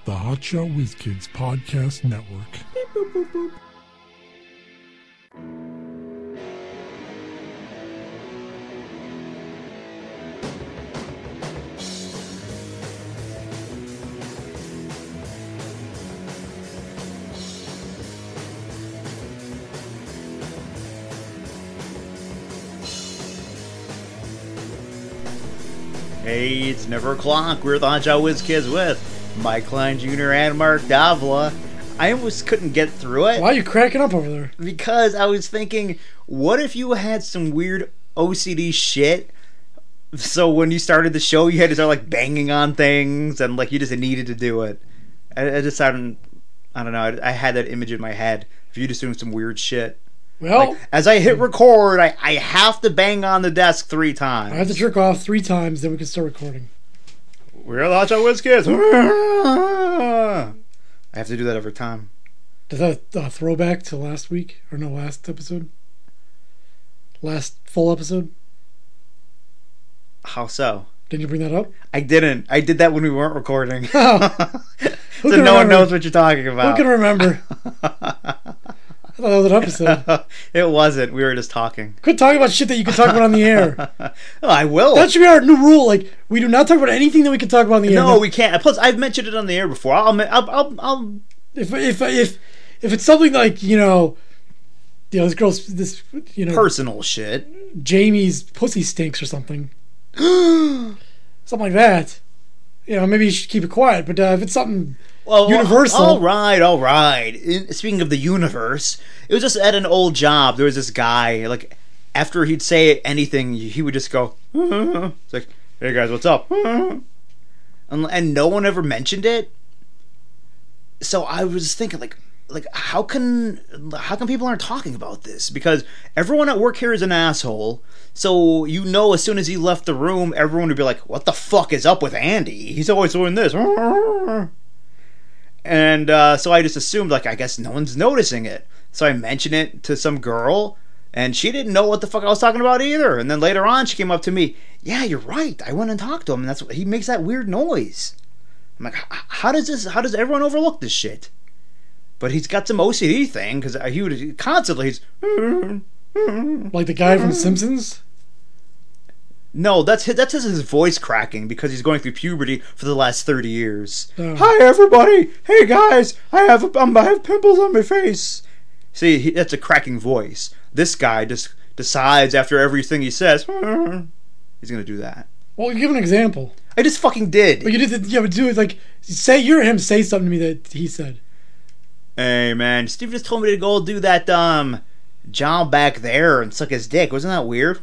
the Hotshot Whiz Kids Podcast Network. Beep, boop, boop, boop. Hey, it's Never O'Clock. We're the Hotshot Whiz Kids with Mike Klein Jr. and Mark Davila. I almost couldn't get through it. Why are you cracking up over there? Because I was thinking, what if you had some weird OCD shit? So when you started the show, you had to start like banging on things and like you just needed to do it. I just sounded, I don't know, I had that image in my head of you just doing some weird shit. Well, like, as I hit record, I have to bang on the desk 3 times. I have to jerk off 3 times, then we can start recording. We're the Hotshot Whiz Kids. I have to do that every time. Does that throwback to last week? Or no, last episode? Last full episode? How so? Didn't you bring that up? I didn't. I did that when we weren't recording. Oh. So no one knows what you're talking about. Who can remember? I thought that was an episode. It wasn't. We were just talking. Quit talking about shit that you can talk about on the air. Oh, I will. That should be our new rule. Like, we do not talk about anything that we can talk about on the air. No, we can't. Plus, I've mentioned it on the air before. I'll If it's something like, this girl's, personal shit. Jamie's pussy stinks or something. Something like that. Maybe you should keep it quiet. But if it's something universal. All right. Speaking of the universe, it was just at an old job. There was this guy, like, after he'd say anything, he would just go, it's like, hey guys, what's up? And no one ever mentioned it. So I was thinking, like how come people aren't talking about this? Because everyone at work here is an asshole. So as soon as he left the room, everyone would be like, what the fuck is up with Andy? He's always doing this. And so I just assumed, like, I guess no one's noticing it. So I mentioned it to some girl, and she didn't know what the fuck I was talking about either. And then later on, she came up to me, yeah, you're right. I went and talked to him, and that's what he makes, that weird noise. I'm like, how does everyone overlook this shit? But he's got some OCD thing, because he would constantly, like the guy from Simpsons? No, that's his voice cracking because he's going through puberty for the last 30 years. Oh. Hi everybody! Hey guys! I have pimples on my face. See, that's a cracking voice. This guy just decides after everything he says, he's gonna do that. Well, give an example. I just fucking did. But you did. Yeah, but do it like say you're him. Say something to me that he said. Hey man, Steve just told me to go do that job back there and suck his dick. Wasn't that weird?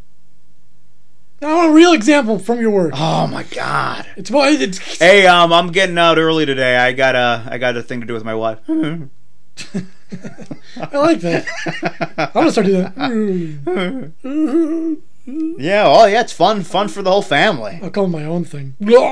I want a real example from your work. Oh my god! Hey, I'm getting out early today. I got a thing to do with my wife. I like that. I'm gonna start doing that. Yeah, it's fun for the whole family. I'll call it my own thing.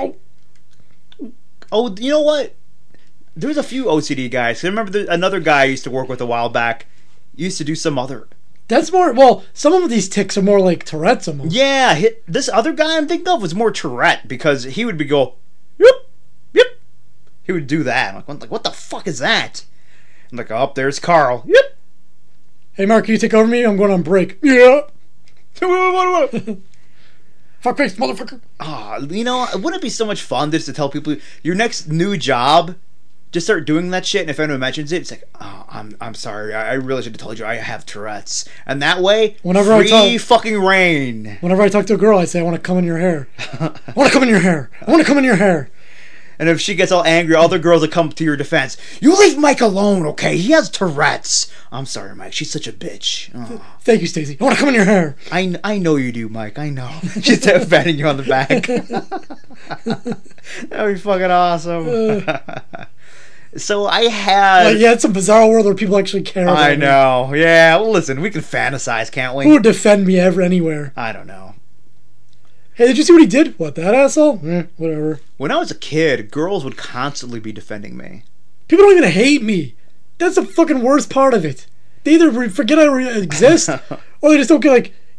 Oh, you know what? There was a few OCD guys. I remember another guy I used to work with a while back. Used to do some other. That's more. Well, some of these tics are more like Tourette's almost. Yeah, this other guy I'm thinking of was more Tourette because he would go, yep. He would do that. I'm like, what the fuck is that? I'm like, oh, there's Carl. Yep. Hey, Mark, can you take over me? I'm going on break. Yeah. Fuck face, motherfucker. Wouldn't it be so much fun just to tell people your next new job? Just start doing that shit, and if anyone mentions it, it's like, oh, I'm sorry, I really should have told you I have Tourette's. And that way, fucking reign. Whenever I talk to a girl, I say, I want to come in your hair. I want to come in your hair. I want to come in your hair. And if she gets all angry, other girls will come to your defense. You leave Mike alone, okay? He has Tourette's. I'm sorry, Mike. She's such a bitch. Oh. Thank you, Stacey. I want to come in your hair. I know you do, Mike. I know. She's patting you on the back. That'd be fucking awesome. So I had... it's a bizarre world where people actually care about I know. Me. Yeah, well, listen, we can fantasize, can't we? Who would defend me anywhere? I don't know. Hey, did you see what he did? What, that asshole? Whatever. When I was a kid, girls would constantly be defending me. People don't even hate me. That's the fucking worst part of it. They either forget I exist, or they just don't get, like,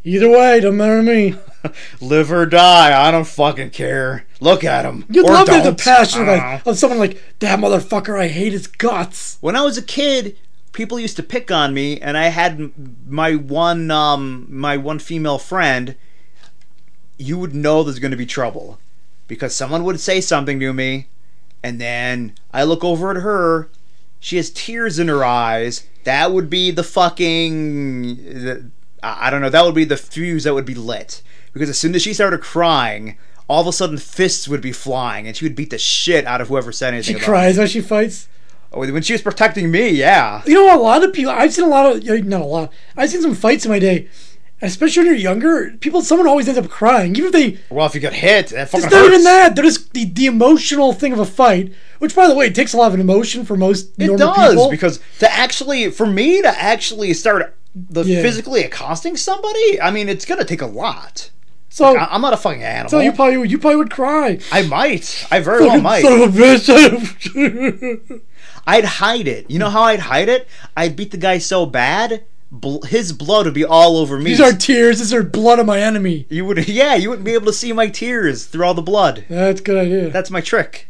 Either way, don't matter to me. Live or die, I don't fucking care. Look at him. You'd or love to have don't. the passion of someone like, that motherfucker, I hate his guts. When I was a kid, people used to pick on me, and I had my one female friend. You would know there's going to be trouble because someone would say something to me, and then I look over at her. She has tears in her eyes. That would be the fucking... I don't know. That would be the fuse that would be lit. Because as soon as she started crying, all of a sudden fists would be flying, and she would beat the shit out of whoever said anything. She cries when she fights. Oh, when she was protecting me, yeah. You know, a lot of people. I've seen a lot of, not a lot. I've seen some fights in my day, especially when you're younger. Someone always ends up crying, even if they. Well, if you get hit, that fucking hurts. It's not even that. They're just the emotional thing of a fight, which, by the way, it takes a lot of an emotion for most normal people. It does, because for me to actually start physically accosting somebody, I mean, it's gonna take a lot. So I'm not a fucking animal. So you probably would cry. I might. I very well might. Son of a bitch. I'd hide it. You know how I'd hide it? I'd beat the guy so bad, his blood would be all over me. These are tears. These are blood of my enemy. You wouldn't be able to see my tears through all the blood. That's a good idea. That's my trick.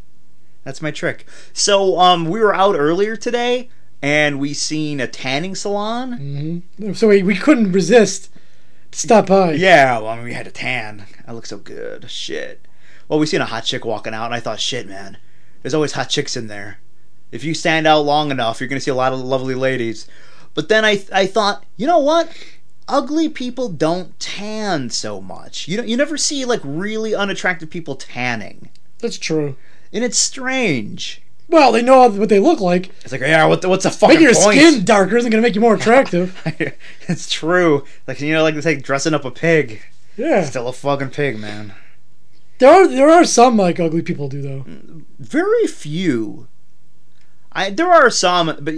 So we were out earlier today, and we seen a tanning salon. Mm-hmm. So we couldn't resist. Stop by. Yeah, well, I mean, we had a tan. I look so good. Shit. Well, we seen a hot chick walking out, and I thought, shit, man. There's always hot chicks in there. If you stand out long enough, you're going to see a lot of lovely ladies. But then I thought, you know what? Ugly people don't tan so much. You never see, like, really unattractive people tanning. That's true. And it's strange. Well, they know what they look like. It's like, yeah, what's the fucking point? Making your point? skin darker isn't going to make you more attractive. It's true. Like, like they say, dressing up a pig. Yeah. Still a fucking pig, man. There are some, like, ugly people do, though. Very few. There are some, but,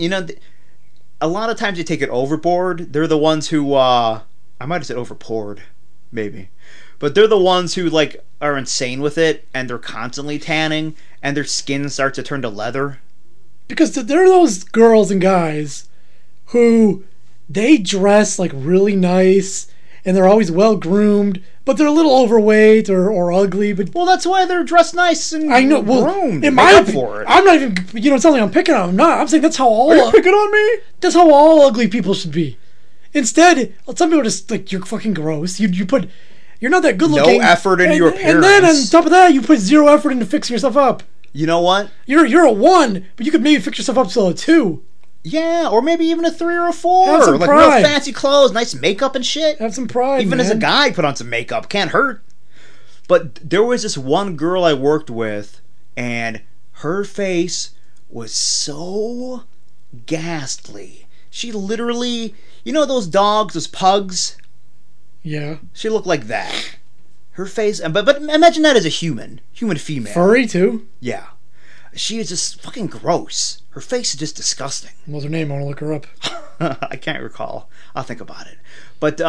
a lot of times you take it overboard. They're the ones who, I might have said overpoured, maybe. But they're the ones who, like, are insane with it, and they're constantly tanning, and their skin starts to turn to leather. Because there are those girls and guys who, they dress, like, really nice, and they're always well-groomed, but they're a little overweight or ugly. But well, that's why they're dressed nice and groomed. In my opinion, I'm not even, it's not like I'm picking on them. No, I'm saying that's how all... Are you picking on me? That's how all ugly people should be. Instead, some people just, like, you're fucking gross. You're not that good looking. No effort into your appearance. And then on top of that, you put zero effort into fixing yourself up. You know what? You're a 1, but you could maybe fix yourself up to a 2. Yeah, or maybe even a 3 or a 4. Have some like pride. Real fancy clothes, nice makeup and shit. Have some pride, even man. as a guy, put on some makeup. Can't hurt. But there was this one girl I worked with, and her face was so ghastly. She literally... You know those dogs, those pugs? Yeah. She looked like that. Her face... But imagine that as a human female. Furry, too? Yeah. She is just fucking gross. Her face is just disgusting. What's her name? I want to look her up. I can't recall. I'll think about it. But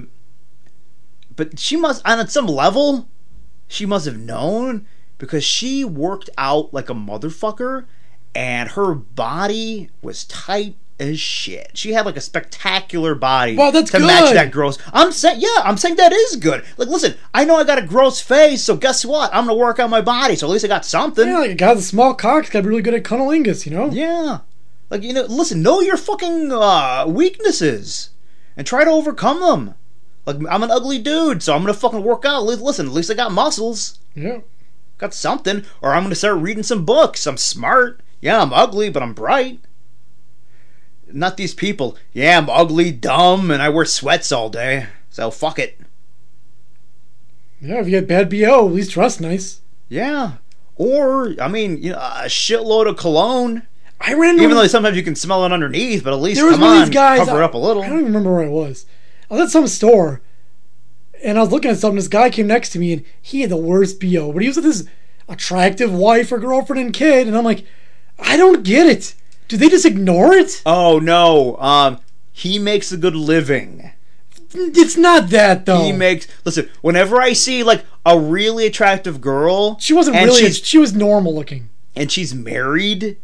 she must... On some level, she must have known, because she worked out like a motherfucker, and her body was tight as shit. She had like a spectacular body. Well, that's to good. Match that gross. I'm saying that is good. Like, listen, I know I got a gross face, so guess what? I'm gonna work on my body, so at least I got something. Yeah, like a guy with a small cock's got to be really good at cunnilingus, Yeah. Like, listen, know your fucking weaknesses and try to overcome them. Like, I'm an ugly dude, so I'm gonna fucking work out. Listen, at least I got muscles. Yeah. Got something. Or I'm gonna start reading some books. I'm smart. Yeah, I'm ugly, but I'm bright. Not these people. Yeah, I'm ugly, dumb, and I wear sweats all day. So fuck it. Yeah, if you get bad BO, at least dress nice. Yeah. Or, I mean, a shitload of cologne. Even though sometimes you can smell it underneath, but at least, there was one of these guys, cover it up a little. I don't even remember where I was. I was at some store, and I was looking at something. This guy came next to me, and he had the worst BO. But he was with his attractive wife or girlfriend and kid, and I'm like, I don't get it. Do they just ignore it? Oh, no. He makes a good living. It's not that, though. Listen, whenever I see, like, a really attractive girl... She wasn't really... She was normal looking. And she's married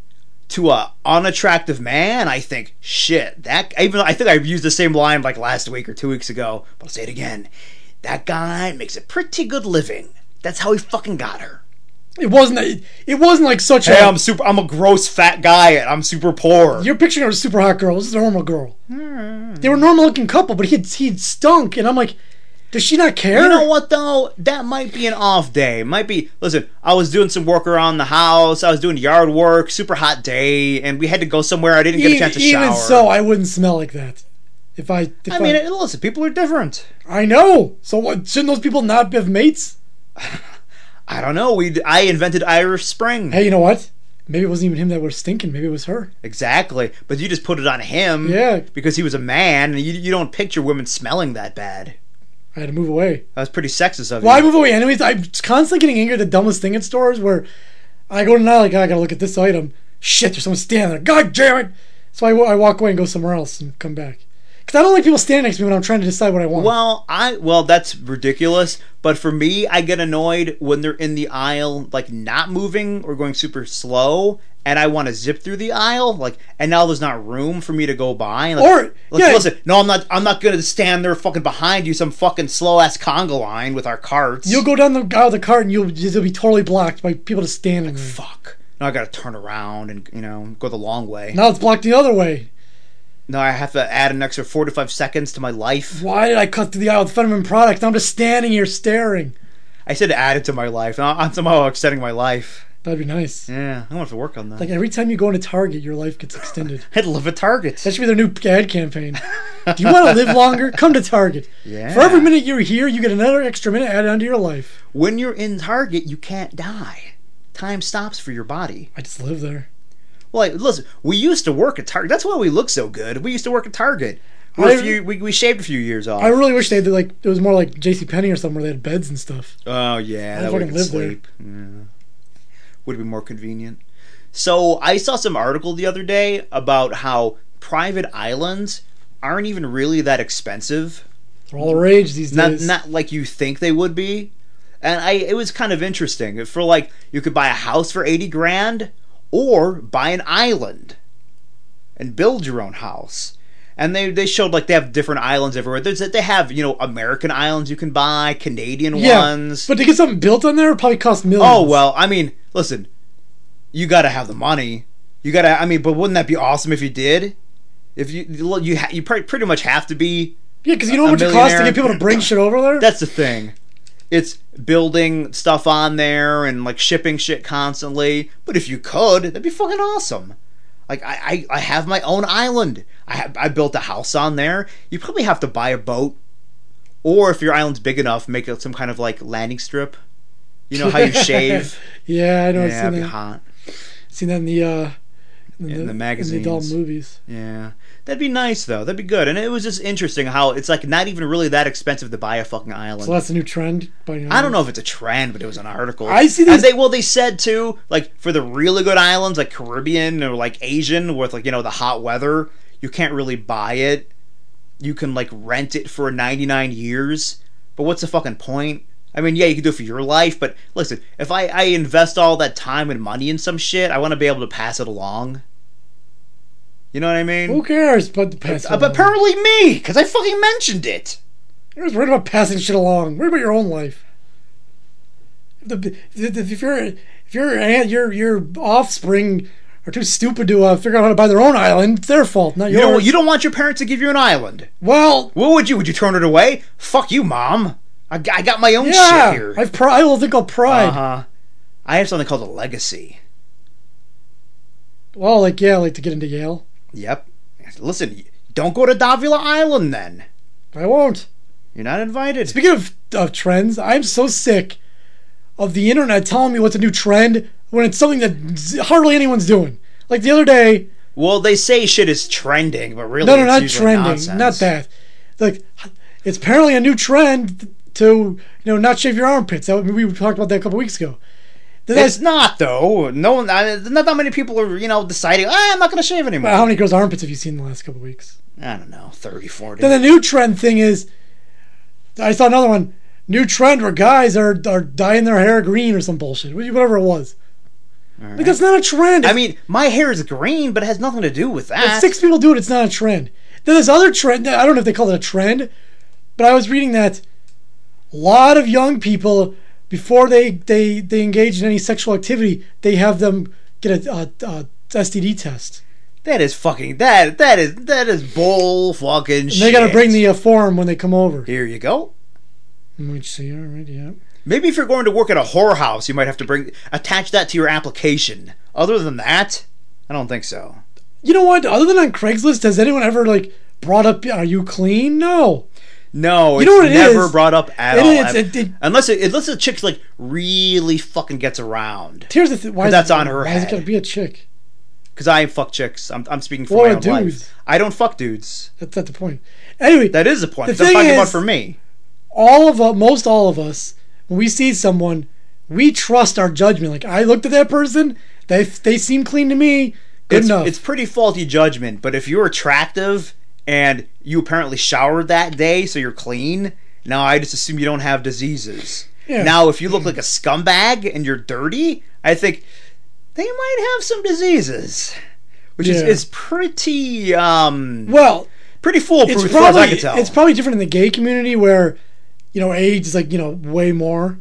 to a unattractive man, I think, shit, that, even though I think I used the same line like last week or 2 weeks ago, but I'll say it again. That guy makes a pretty good living. That's how he fucking got her. It wasn't like such Hey, I'm a gross fat guy and I'm super poor. You're picturing a super hot girl. This is a normal girl. They were a normal looking couple, but he'd stunk, and I'm like, does she not care? You know what, though? That might be an off day. Might be... Listen, I was doing some work around the house. I was doing yard work. Super hot day. And we had to go somewhere. I didn't get a chance to shower. Even so, I wouldn't smell like that. Listen, people are different. I know. So what? Shouldn't those people not have mates? I don't know. I invented Irish Spring. Hey, you know what? Maybe it wasn't even him that was stinking. Maybe it was her. Exactly. But you just put it on him. Yeah. Because he was a man. And you don't picture women smelling that bad. I had to move away. That was pretty sexist of you. Well, I move away anyways. I'm constantly getting angry at the dumbest thing at stores where I go to now, like, I gotta look at this item. Shit, there's someone standing there. God damn it! So I walk away and go somewhere else and come back. Because I don't like people standing next to me when I'm trying to decide what I want. Well, that's ridiculous. But for me, I get annoyed when they're in the aisle, like, not moving or going super slow. And I want to zip through the aisle, like, and now there's not room for me to go by. Like, listen, no, I'm not gonna stand there fucking behind you, some fucking slow ass conga line with our carts. You'll go down the aisle of the cart and you'll be totally blocked by people just standing there. Fuck. Now I gotta turn around and go the long way. Now it's blocked the other way. Now I have to add an extra 45 seconds to my life. Why did I cut through the aisle with Fetterman products? Now I'm just standing here staring. I said add it to my life. I'm somehow extending my life. That'd be nice. Yeah, I want to work on that. Like every time you go into Target, your life gets extended. I'd love a Target. That should be their new ad campaign. Do you want to live longer? Come to Target. Yeah. For every minute you're here, you get another extra minute added onto your life. When you're in Target, you can't die. Time stops for your body. I just live there. Well, listen, we used to work at Target. That's why we look so good. We used to work at Target. We shaved a few years off. I really wish they did, like, it was more like JCPenney or something where they had beds and stuff. Oh, yeah. That way you could sleep. Yeah. Would be more convenient. So I saw some article the other day about how private islands aren't even really that expensive. They're all the rage these days. Not like you think they would be. And it was kind of interesting. For like, you could buy a house for $80,000 or buy an island and build your own house. And they showed like they have different islands everywhere. They have, American islands you can buy, Canadian ones. But to get something built on there, it probably costs millions. Oh, well, I mean, listen, you got to have the money. But wouldn't that be awesome if you did? If you pretty much have to be. Yeah, because you know how much it costs to get people to bring shit over there? That's the thing. It's building stuff on there and like shipping shit constantly. But if you could, that'd be fucking awesome. Like I have my own island. I built a house on there. You probably have to buy a boat, or if your island's big enough, make it some kind of like landing strip. You know how you shave? Yeah, I know. Yeah, that'd be hot. Seen that in the magazines, in the adult movies. Yeah, that'd be nice though. That'd be good. And it was just interesting how it's like not even really that expensive to buy a fucking island. So that's a new trend. I don't know if it's a trend, but it was an article. I see these. They said too, like for the really good islands, like Caribbean or like Asian, with like the hot weather, you can't really buy it. You can like rent it for 99 years, but what's the fucking point? I mean, yeah, you can do it for your life, but listen, if I invest all that time and money in some shit, I want to be able to pass it along. You know what I mean? Who cares? But apparently me, because I fucking mentioned it. You're just worried about passing shit along. Worry about your own life. If your offspring are too stupid to figure out how to buy their own island, it's their fault, not yours. You don't want your parents to give you an island. Well, what would you? Would you turn it away? Fuck you, Mom. I got my own shit here. I will think I'll pride. I have something called a legacy. Well, like to get into Yale. Yep. Listen, don't go to Davila Island then. I won't. You're not invited. Speaking of trends, I'm so sick of the internet telling me what's a new trend when it's something that hardly anyone's doing. Like the other day. Well, they say shit is trending, but really no, not trending. Nonsense. Not that. Like, it's apparently a new trend to not shave your armpits. We talked about that a couple weeks ago. It's not though. No one. Not that many people are deciding. I'm not going to shave anymore. Well, how many girls' armpits have you seen in the last couple of weeks? I don't know, 30, 40. Then the new trend thing is, I saw another one. New trend where guys are dyeing their hair green or some bullshit. Whatever it was. Like, that's not a trend. I mean, my hair is green, but it has nothing to do with that. If 6 people do it, it's not a trend. Then this other trend, I don't know if they call it a trend, but I was reading that a lot of young people, before they engage in any sexual activity, they have them get a STD test. That is fucking that is bull fucking shit. And they got to bring the form when they come over. Here you go. Let me see. All right, yeah. Maybe if you're going to work at a whorehouse, you might have to attach that to your application. Other than that, I don't think so. You know what? Other than on Craigslist, has anyone ever like brought up, "Are you clean?" No. No, you know what it's it never is? brought up at It all. is. Unless the chick like really fucking gets around. Here's the thing. Why is that's it, on her Why head. is it gotta be a chick? Because I fuck chicks. I'm speaking from What my own about life. dudes? I don't fuck dudes. That's not the point. Anyway, That is the point. The 'Cause I'm thing talking about is- for me. most all of us, when we see someone, we trust our judgment. Like, I looked at that person, they seem clean to me. Good enough. It's pretty faulty judgment, but if you're attractive and you apparently showered that day, so you're clean, now I just assume you don't have diseases. Yeah. Now, if you look like a scumbag and you're dirty, I think they might have some diseases, which Yeah. is pretty well, pretty foolproof it's as far as I probably can tell. it's probably different in the gay community where, age is like way more.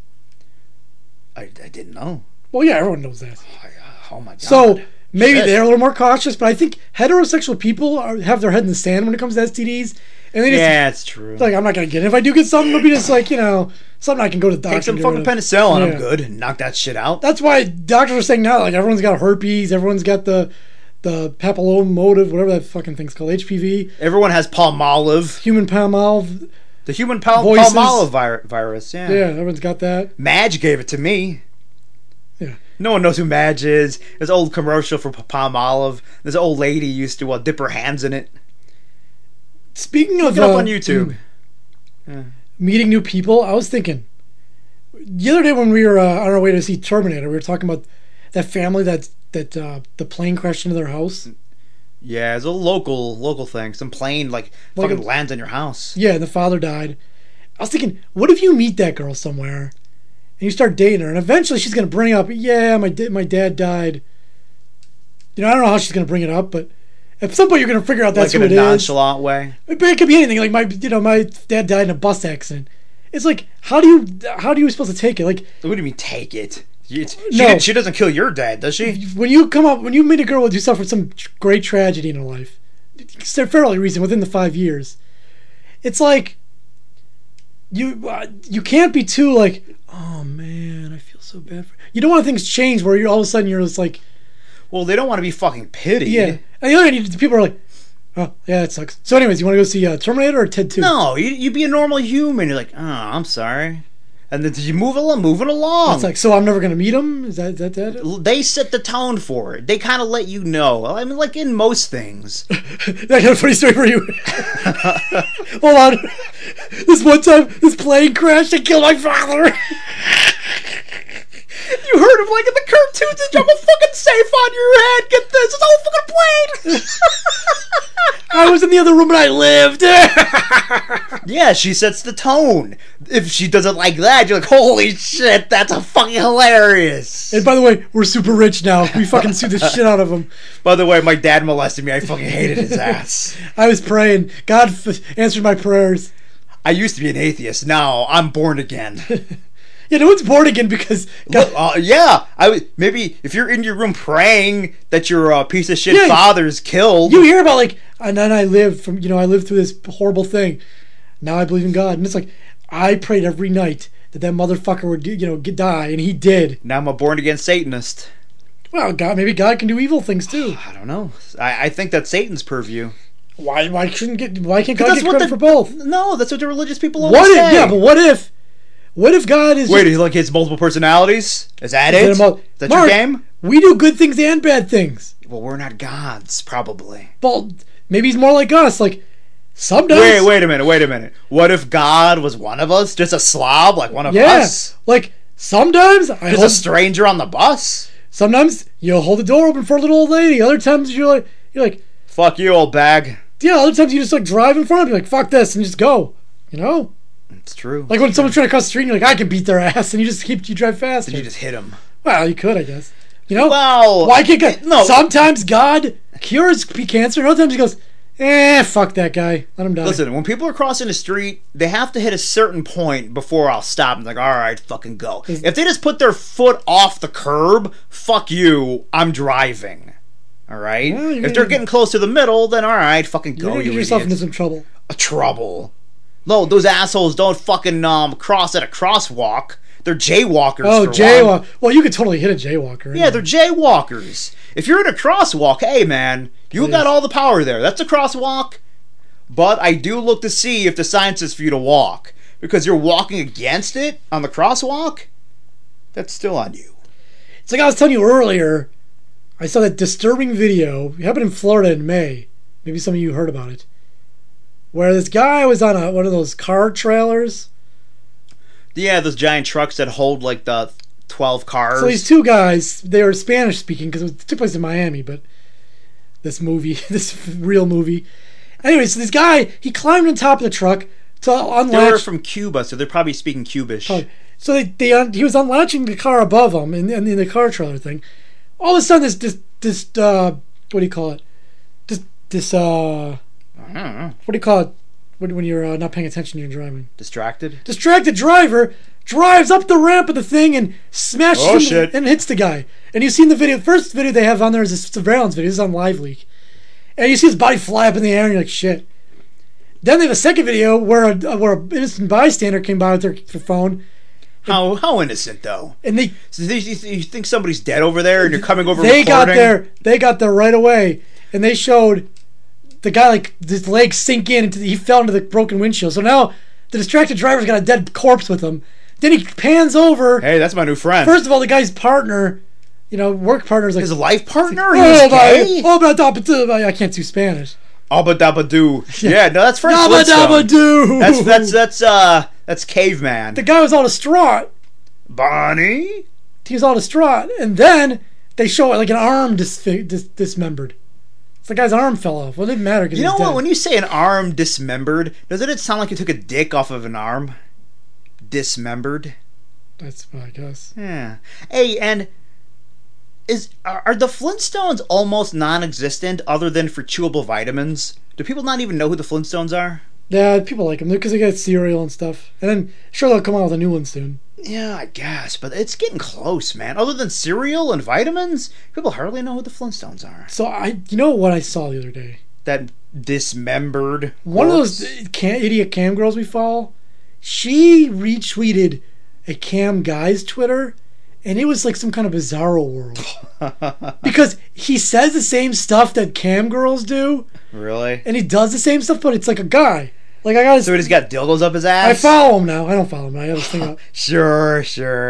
I didn't know. Well, yeah, everyone knows that. Oh my god. So maybe Shit. they're a little more cautious, but I think heterosexual people have their head in the sand when it comes to STDs, and they just Yeah, it's true. it's like, I'm not gonna get it. If I do get something, it'll be just like something I can go to the doctor. Take some and get rid fucking of. penicillin, Yeah. I'm good, and knock that shit out. That's why doctors are saying now, like, everyone's got herpes, everyone's got the papillomative, whatever that fucking thing's called, HPV, Everyone has Palmolive, human palmolive. the human Voices. Palmolive virus. Yeah, everyone's got that. Madge gave it to me. Yeah. No one knows who Madge is. There's an old commercial for Palmolive. This old lady used to dip her hands in it. Speaking of Look it up on YouTube. meeting new people, I was thinking the other day when we were on our way to see Terminator, we were talking about that family that the plane crashed into their house. Yeah, it's a local thing. Some plane fucking lands on your house. Yeah, and the father died. I was thinking, what if you meet that girl somewhere and you start dating her, and eventually she's going to bring up, yeah, my dad died. I don't know how she's going to bring it up, but at some point you're going to figure out that's Like who in it a is. nonchalant way. But it could be anything. Like my dad died in a bus accident. It's like, how do you supposed to take it? Like, What do you mean take it? No. She doesn't kill your dad, does she? when you meet a girl who suffered some great tragedy in her life, it's fairly recent, within the 5 years, it's like you can't be too like, oh man, I feel so bad for you. Don't want things change where all of a sudden you're just like, Well, they don't want to be fucking pitied. yeah. And the other hand, people are like, oh yeah, that sucks. So anyways, you want to go see Terminator or Ted 2? No, you be a normal human. You're like, oh, I'm sorry. And then you moving along. It's like, so I'm never gonna meet him? Is that it? They set the tone for it. They kind of let you know. I mean, like in most things. I got a funny story for you. Hold on. This one time, this plane crashed and killed my father. You heard him like in the cartoons. They drop a fucking safe on your head. Get this. It's a whole fucking plane. I was in the other room and I lived. Yeah, she sets the tone. If she does it like that, you're like, holy shit, that's a fucking hilarious. And by the way, we're super rich now. We fucking sued the shit out of him. By the way, my dad molested me. I fucking hated his ass. I was praying. God answered my prayers. I used to be an atheist. Now I'm born again. Yeah, no one's born again because God, Yeah, maybe if you're in your room praying that your piece of shit Yeah, father's killed. you hear about like, and then I lived I lived through this horrible thing. Now I believe in God, and it's like I prayed every night that motherfucker would die, and he did. Now I'm a born again Satanist. Well, maybe God can do evil things too. I don't know. I think that's Satan's purview. Why can't God get That's what credit for both? No, that's what the religious people always What if? say. Yeah, but what if God is? Wait, he like hits multiple personalities? Is that it? Is that Mark, your game? We do good things and bad things. Well, we're not gods, probably. Well, maybe he's more like us. Like sometimes. Wait a minute. What if God was one of us? Just a slob, like one of Yeah, us? like sometimes Just a stranger on the bus? Sometimes you'll hold the door open for a little old lady. Other times you're like, Fuck you, old bag. yeah. Other times you just like drive in front of me, like fuck this, and just go. You know, It's true. like when someone's trying to cross the street, and you're like, I can beat their ass, and you drive faster. Did you just hit him? Well, you could, I guess. You know? Well, why can't God? no. Sometimes God cures cancer, and other times he goes, fuck that guy. Let him die. Listen, when people are crossing the street, they have to hit a certain point before I'll stop and like, all right, fucking go. If they just put their foot off the curb, fuck you, I'm driving. All right? Well, if they're getting close to the middle, then all right, fucking go, You're going to you get yourself idiot. into some trouble. Trouble. No, those assholes don't fucking cross at a crosswalk. They're jaywalkers. Oh, for jaywalk. one. Well, you could totally hit a jaywalker. Yeah, they're jaywalkers. If you're in a crosswalk, hey man, you got all the power there. That's a crosswalk. But I do look to see if the sign says for you to walk. Because you're walking against it on the crosswalk, that's still on you. It's like I was telling you earlier, I saw that disturbing video. It happened in Florida in May. Maybe some of you heard about it. Where this guy was on one of those car trailers. Yeah, those giant trucks that hold like the 12 cars. So these two guys, they were Spanish speaking because it took place in Miami, but this real movie. Anyway, so this guy, he climbed on top of the truck to unlatch. They're from Cuba, so they're probably speaking Cubish. So he was unlatching the car above him in the car trailer thing. All of a sudden, this what do you call it? I don't know. What do you call it when you're not paying attention to your driving? Distracted? Distracted driver drives up the ramp of the thing and smashes him shit. and hits the guy. And you've seen the video. The first video they have on there is a surveillance video. This is on LiveLeak. And you see his body fly up in the air and you're like, shit. Then they have a second video where an innocent bystander came by with their phone. How innocent, though? And they So you think somebody's dead over there and you're coming over they recording? got there right away. And they showed the guy, like, his legs sink in. He fell into the broken windshield. So now the distracted driver's got a dead corpse with him. Then he pans over. Hey, that's my new friend. First of all, the guy's partner, work partner is like... His life partner? I can't do Spanish. Abba-dabba-doo. Yeah, no, that's French Dabba Flintstone. dabba doo. That's caveman. The guy was all distraught. Bonnie? He was all distraught. And then they show like an arm dismembered. It's the guy's arm fell off. Well, it didn't matter. You know what? When you say an arm dismembered, doesn't it sound like you took a dick off of an arm? Dismembered? That's what I guess. Yeah. Hey, and are the Flintstones almost non-existent other than for chewable vitamins? Do people not even know who the Flintstones are? Yeah, people like them because they get cereal and stuff. And then, sure, they'll come out with a new one soon. Yeah, I guess, but it's getting close, man. Other than cereal and vitamins, people hardly know who the Flintstones are. So, you know what I saw the other day? That dismembered One corpse? of those idiot cam girls we follow, she retweeted a cam guy's Twitter, and it was like some kind of bizarro world. Because he says the same stuff that cam girls do, Really? and he does the same stuff, but it's like a guy. Like I got. So he's got dildos up his ass? I follow him now. I don't follow him. I got this thing up. Sure.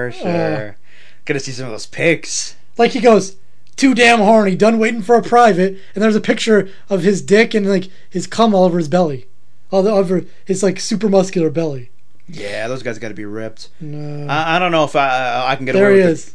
Gotta see some of those pics. Like he goes, too damn horny, done waiting for a private, and there's a picture of his dick and like his cum all over his belly, all over his like super muscular belly. Yeah, those guys gotta be ripped. No. I don't know if I can get There away he with is. it.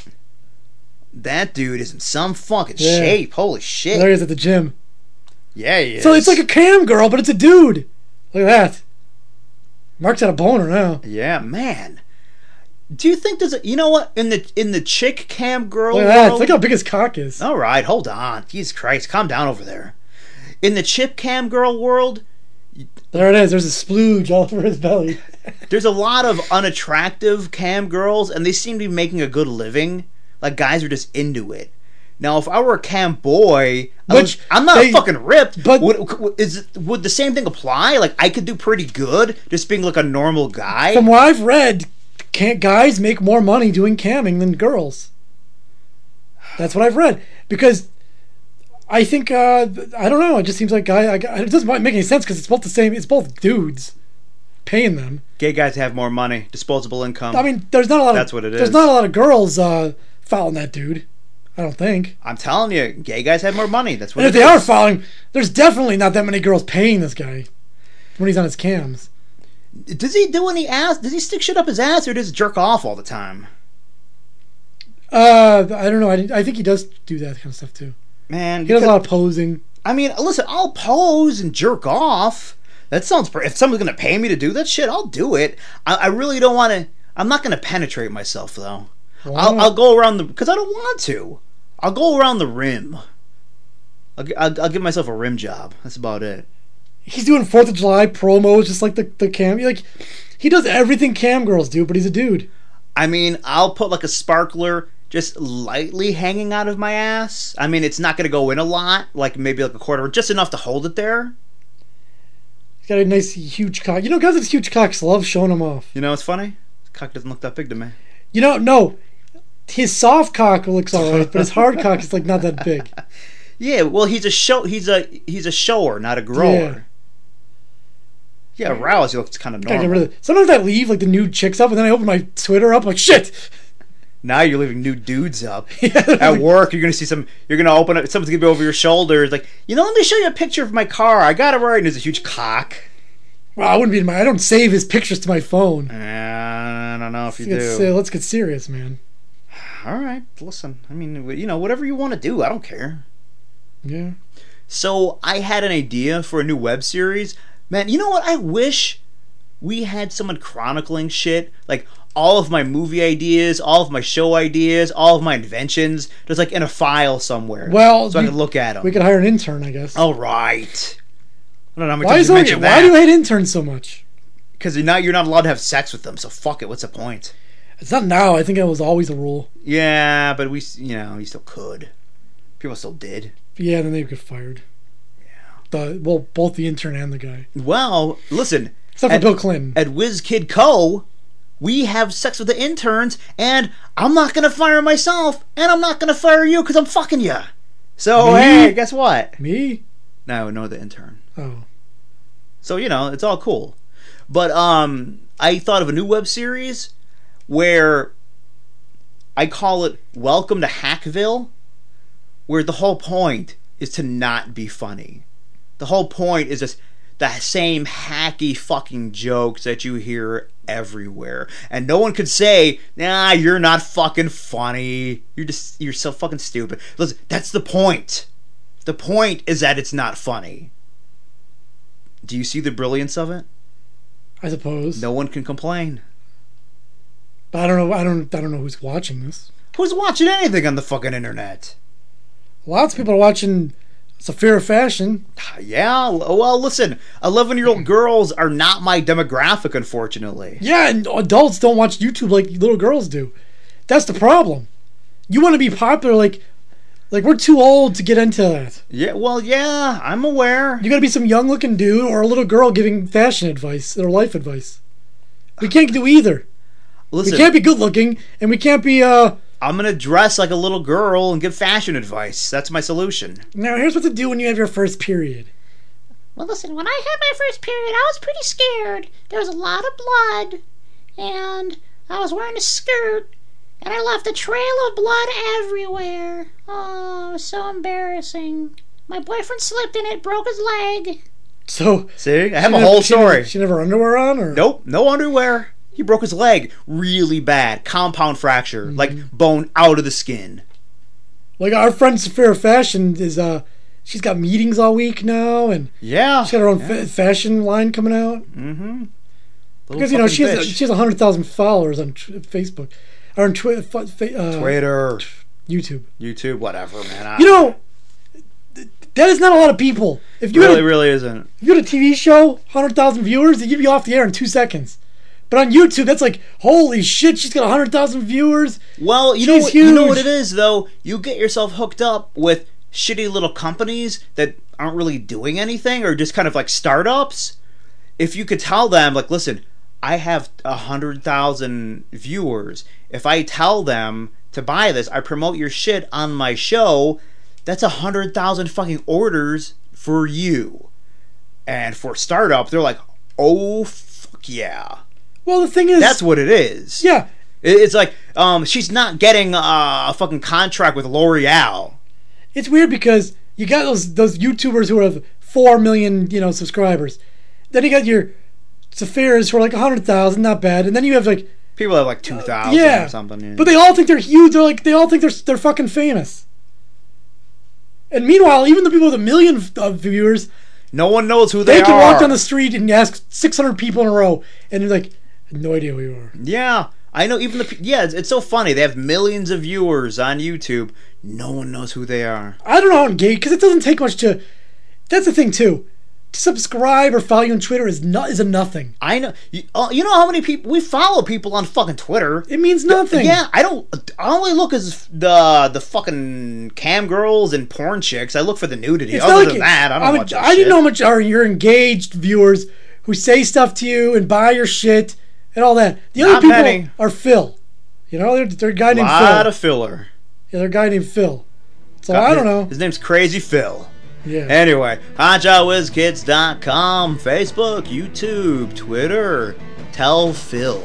That dude is in some fucking Yeah. shape. Holy shit. There he is at the gym. Yeah, he is. So it's like a cam girl, but it's a dude. Look at that. Mark's got a boner now. Yeah, man. Do you think there's a... You know what? In the chick cam girl Look at that. world... Look how big his cock is. All right, hold on. Jesus Christ, calm down over there. In the chip cam girl world, There it is. There's a splooge all over his belly. there's a lot of unattractive cam girls, and they seem to be making a good living. Like, guys are just into it. Now, if I were a cam boy, I'm not fucking ripped, but- would the same thing apply? Like, I could do pretty good just being like a normal guy? From what I've read, guys make more money doing camming than girls. That's what I've read. Because I think, I don't know, it just seems like it doesn't make any sense because it's both the same, it's both dudes paying them. Gay guys have more money, disposable income. I mean, there's not a lot That's what it There's is. not a lot of girls following that dude. I don't think. I'm telling you, gay guys have more money. That's what And if it they is. are following, there's definitely not that many girls paying this guy when he's on his cams. Does he do any ass? Does he stick shit up his ass or does he jerk off all the time? I don't know. I think he does do that kind of stuff too. Man, He does a lot of posing. I mean, listen, I'll pose and jerk off. That sounds... If someone's going to pay me to do that shit, I'll do it. I really don't want to... I'm not going to penetrate myself, though. I'll go around because I don't want to. I'll go around the rim. I'll give myself a rim job. That's about it. He's doing 4th of July promos just like the cam. Like, he does everything cam girls do, but he's a dude. I mean, I'll put like a sparkler just lightly hanging out of my ass. I mean, it's not going to go in a lot, like maybe like a quarter, just enough to hold it there. He's got a nice huge cock. You know, guys with huge cocks love showing them off. You know, it's funny. His cock doesn't look that big to me. You know, no. His soft cock looks alright, but his hard cock is like not that big. Yeah, well, he's a shower, not a grower. Yeah, Rouse looks kind of normal. Sometimes I leave like the nude chicks up, and then I open my Twitter up, like shit. Now you're leaving nude dudes up. At work, you're gonna see you're gonna open it. Someone's gonna be over your shoulder. It's like, let me show you a picture of my car. I got it right, and there's a huge cock. Well, I wouldn't be I don't save his pictures to my phone. I don't know if you do. Let's get serious, man. All right, listen. I mean, whatever you want to do, I don't care. Yeah. So I had an idea for a new web series. Man, you know what? I wish we had someone chronicling shit. Like, all of my movie ideas, all of my show ideas, all of my inventions, just like in a file somewhere. Well, so I can look at them. We could hire an intern, I guess. All right. I don't know how many times you mentioned that. Why do you hate interns so much? Because you're not allowed to have sex with them, so fuck it. What's the point? It's not now. I think it was always a rule. Yeah, but we still could. People still did. Yeah, then they get fired. Both the intern and the guy. Well, listen. Except for Bill Clinton. At WizKid Co., we have sex with the interns, and I'm not going to fire myself, and I'm not going to fire you because I'm fucking you. So, hey, guess what? Me? No, the intern. Oh. So, it's all cool. But I thought of a new web series where I call it Welcome to Hackville, where the whole point is to not be funny. The whole point is just the same hacky fucking jokes that you hear everywhere. And no one could say, nah, you're not fucking funny. You're so fucking stupid. Listen, that's the point. The point is that it's not funny. Do you see the brilliance of it? I suppose. No one can complain. But I don't know. I don't know who's watching this. Who's watching anything on the fucking internet? Lots of people are watching It's a fear of fashion. Yeah, well, listen, 11-year-old girls are not my demographic, unfortunately. Yeah, and adults don't watch YouTube like little girls do. That's the problem. You want to be popular, like we're too old to get into that. Yeah, well, yeah, I'm aware. You got to be some young-looking dude or a little girl giving fashion advice or life advice. We can't do either. Listen, we can't be good-looking, and we can't be, I'm going to dress like a little girl and give fashion advice. That's my solution. Now, here's what to do when you have your first period. Well, listen, when I had my first period, I was pretty scared. There was a lot of blood, and I was wearing a skirt, and I left a trail of blood everywhere. Oh, it was so embarrassing. My boyfriend slipped in it, broke his leg. So, see, I have a whole story. She never underwear on, or nope, no underwear. He broke his leg really bad, compound fracture, like bone out of the skin. Like our friend Sophia Fashion is, she's got meetings all week now, and yeah, she's got her own fashion line coming out. Mm-hmm. Because she has 100,000 followers on Facebook, or on Twitter, YouTube, whatever, man. That is not a lot of people. If you really isn't. If you had a TV show, 100,000 viewers, you'd be off the air in 2 seconds. But on YouTube, that's like, holy shit, she's got 100,000 viewers. Well, you know what it is, though? You get yourself hooked up with shitty little companies that aren't really doing anything, or just kind of like startups. If you could tell them, like, listen, I have 100,000 viewers. If I tell them to buy this, I promote your shit on my show, that's 100,000 fucking orders for you. And for startup, they're like, oh, fuck yeah. Well, the thing is, that's what it is. Yeah, it's like she's not getting a fucking contract with L'Oreal. It's weird because you got those YouTubers who have 4 million, subscribers. Then you got your Sephiras who are like 100,000, not bad. And then you have like people have like 2,000 or something. Yeah. But they all think they're huge. They all think they're fucking famous. And meanwhile, even the people with 1 million viewers, no one knows who they are. They can walk down the street and ask 600 people in a row, and they're like, no idea who you are. Yeah. I know even it's so funny. They have millions of viewers on YouTube. No one knows who they are. I don't know how to engage because it doesn't take much to. That's the thing too. To subscribe or follow you on Twitter is a nothing. I know. You know how many people we follow people on fucking Twitter. It means nothing. Yeah, I only look as the fucking cam girls and porn chicks. I look for the nudity. It's Other not than that, I don't watch that I shit. didn't know how much are your engaged viewers who say stuff to you and buy your shit and all that. The other Not people many. are Phil. You know, they're a guy named Phil. Lot of filler. Yeah, they're a guy named Phil. So I don't know. His name's Crazy Phil. Yeah. Anyway, HotShotWizKids.com, Facebook, YouTube, Twitter. Tell Phil.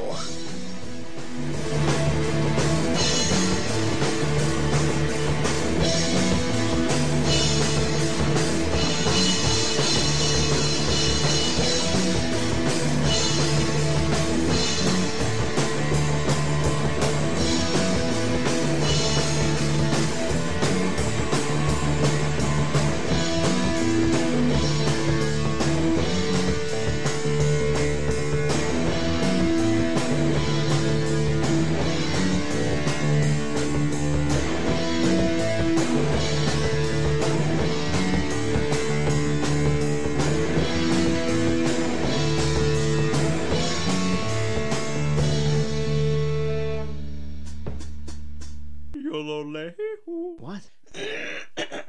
What?